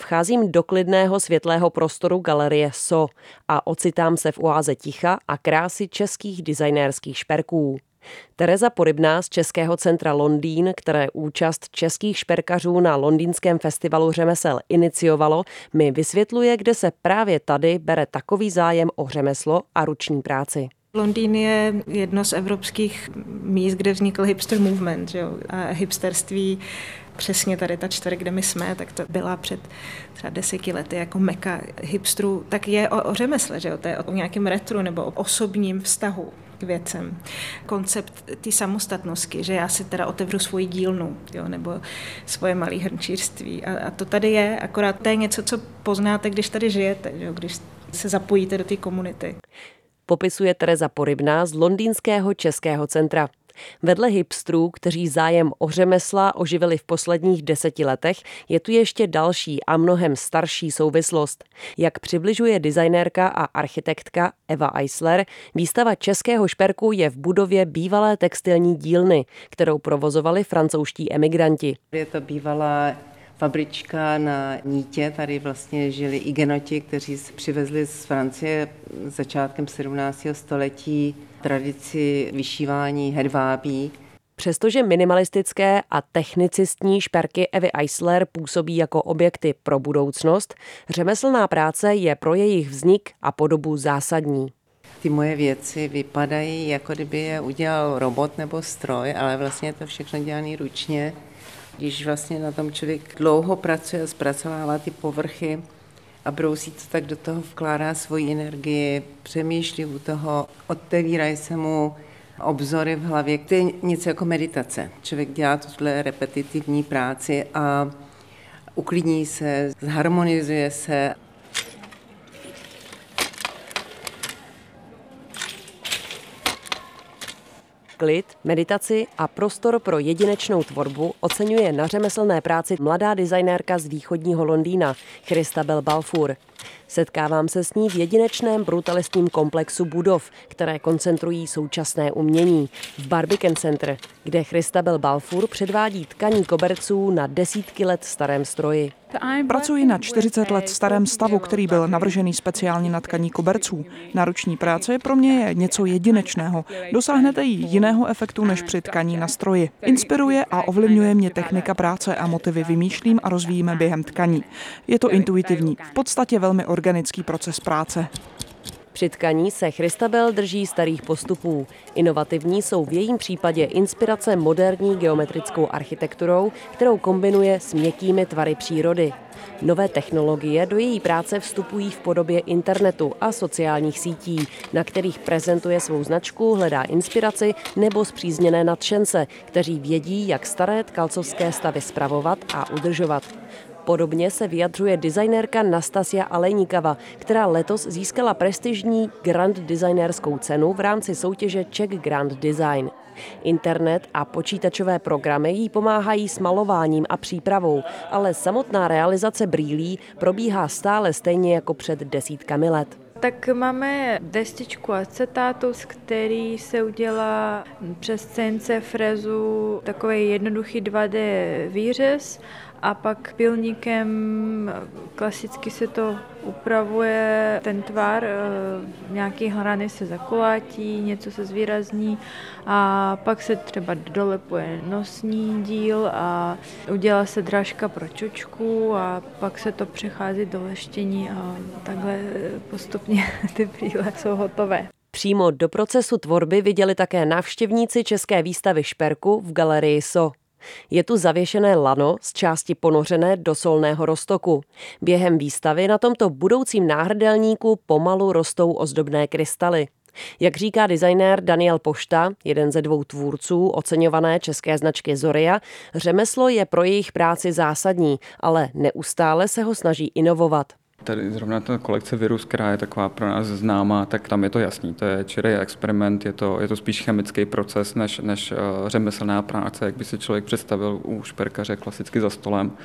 vcházím do klidného světlého prostoru galerie SO a ocitám se v oáze ticha a krásy českých designérských šperků. Tereza Porybná z Českého centra Londýn, které účast českých šperkařů na londýnském festivalu řemesel iniciovalo, mi vysvětluje, kde se právě tady bere takový zájem o řemeslo a ruční práci. Londýn je jedno z evropských míst, kde vznikl hipster movement, jo? A hipsterství, přesně tady ta čtvrť, kde my jsme, tak to byla před třeba 10 lety jako meka hipsterů, tak je o řemesle, že jo? To je o nějakém retru nebo o osobním vztahu k věcem. Koncept té samostatnosti, že já si teda otevřu svoji dílnu, jo? Nebo svoje malé hrnčířství. A to tady je, akorát to je něco, co poznáte, když tady žijete, jo? Když se zapojíte do té komunity. Popisuje Tereza Porybná z londýnského Českého centra. Vedle hipstrů, kteří zájem o řemesla oživili v posledních 10 letech, je tu ještě další a mnohem starší souvislost. Jak přibližuje designérka a architektka Eva Eisler, výstava českého šperku je v budově bývalé textilní dílny, kterou provozovali francouzští emigranti. Je to bývalá fabrička na nítě, tady vlastně žili igenoti, kteří se přivezli z Francie začátkem 17. století tradici vyšívání hedvábí. Přestože minimalistické a technicistní šperky Evy Eisler působí jako objekty pro budoucnost, řemeslná práce je pro jejich vznik a podobu zásadní. Ty moje věci vypadají, jako kdyby je udělal robot nebo stroj, ale vlastně je to všechno dělané ručně. Když vlastně na tom člověk dlouho pracuje a zpracovává ty povrchy a brousí to, tak do toho vkládá svoji energii, přemýšlí u toho, otevírají se mu obzory v hlavě. To je něco jako meditace. Člověk dělá tuhle repetitivní práci a uklidní se, zharmonizuje se. Klid, meditaci a prostor pro jedinečnou tvorbu oceňuje na řemeslné práci mladá designérka z východního Londýna, Christabel Balfour. Setkávám se s ní v jedinečném brutalistním komplexu budov, které koncentrují současné umění, v Barbican Center, kde Christabel Balfour předvádí tkaní koberců na desítky let starém stroji. Pracuji na 40 let starém stavu, který byl navržený speciálně na tkaní koberců. Nároční práce pro mě je něco jedinečného. Dosáhnete jí jiného efektu než při tkaní na stroji. Inspiruje a ovlivňuje mě technika práce a motivy vymýšlím a rozvíjíme během tkaní. Je to intuitivní, v podstatě velmi organický proces práce. Při tkaní se Christabel drží starých postupů. Inovativní jsou v jejím případě inspirace moderní geometrickou architekturou, kterou kombinuje s měkkými tvary přírody. Nové technologie do její práce vstupují v podobě internetu a sociálních sítí, na kterých prezentuje svou značku, hledá inspiraci nebo spřízněné nadšence, kteří vědí, jak staré tkalcovské stavy spravovat a udržovat. Podobně se vyjadřuje designérka Nastasia Alejníkava, která letos získala prestižní Grand designérskou cenu v rámci soutěže Czech Grand Design. Internet a počítačové programy jí pomáhají s malováním a přípravou, ale samotná realizace brýlí probíhá stále stejně jako před desítkami let. Tak máme destičku acetátu, z který se udělá přes CNC frezu takový jednoduchý 2D výřez a pak pilníkem klasicky se to upravuje ten tvar, nějaký hrany se zakulátí, něco se zvýrazní a pak se třeba dolepuje nosní díl a udělá se drážka pro čočku a pak se to přechází do leštění a takhle postupně ty brýle jsou hotové. Přímo do procesu tvorby viděli také návštěvníci české výstavy šperku v galerii SO. Je tu zavěšené lano z části ponořené do solného roztoku. Během výstavy na tomto budoucím náhrdelníku pomalu rostou ozdobné krystaly. Jak říká designér Daniel Pošta, jeden ze 2 tvůrců oceňované české značky Zoria, řemeslo je pro jejich práci zásadní, ale neustále se ho snaží inovovat. Tady zrovna ta kolekce Virus, která je taková pro nás známá, tak tam je to jasný. To je čirý experiment, je to spíš chemický proces než řemeslná práce, jak by si člověk představil u šperkaře klasicky za stolem.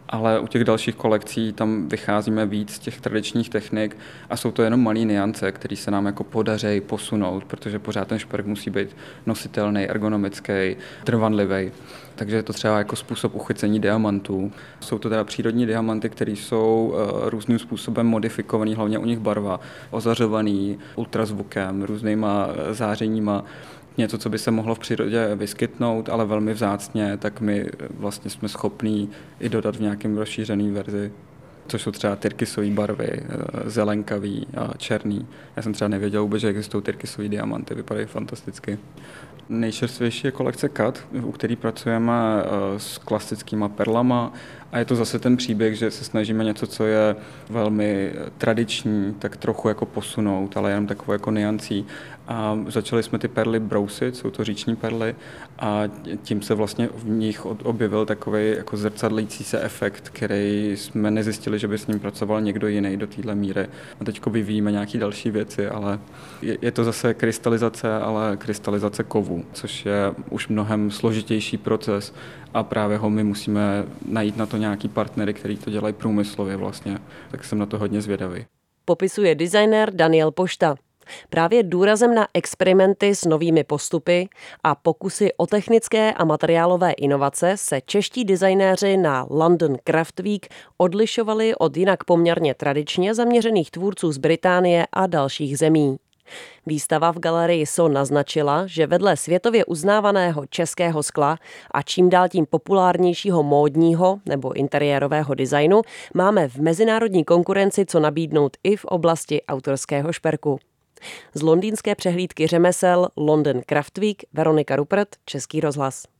ale u těch dalších kolekcí tam vycházíme víc z těch tradičních technik a jsou to jenom malé nuance, které se nám jako podaří posunout, protože pořád ten šperk musí být nositelný, ergonomický, trvanlivý. Takže je to třeba jako způsob uchycení diamantů. Jsou to teda přírodní diamanty, které jsou různým způsobem modifikované, hlavně u nich barva, ozařovaný ultrazvukem, různýma zářeníma. Něco, co by se mohlo v přírodě vyskytnout, ale velmi vzácně, tak my vlastně jsme schopní i dodat v nějakém rozšířený verzi. Což jsou třeba tyrkysové barvy, zelenkavý a černý. Já jsem třeba nevěděl vůbec, že existují tyrkysové diamanty, vypadají fantasticky. Nejčerstvější je kolekce Kat, u který pracujeme s klasickýma perlama a je to zase ten příběh, že se snažíme něco, co je velmi tradiční, tak trochu jako posunout, ale jenom takovou jako niancí. A začali jsme ty perly brousit, jsou to říční perly a tím se vlastně v nich objevil takový jako zrcadlící se efekt, který jsme nezjistili, že by s ním pracoval někdo jiný do téhle míry. A teďko vyvíjíme nějaké další věci, ale je to zase krystalizace, ale krystalizace kovu, což je už mnohem složitější proces a právě ho my musíme najít na to nějaký partnery, který to dělají průmyslově vlastně, tak jsem na to hodně zvědavý. Popisuje designér Daniel Pošta. Právě důrazem na experimenty s novými postupy a pokusy o technické a materiálové inovace se čeští designéři na London Craft Week odlišovali od jinak poměrně tradičně zaměřených tvůrců z Británie a dalších zemí. Výstava v galerii SO naznačila, že vedle světově uznávaného českého skla a čím dál tím populárnějšího módního nebo interiérového designu máme v mezinárodní konkurenci co nabídnout i v oblasti autorského šperku. Z londýnské přehlídky řemesel London Craft Week Veronika Rupert, Český rozhlas.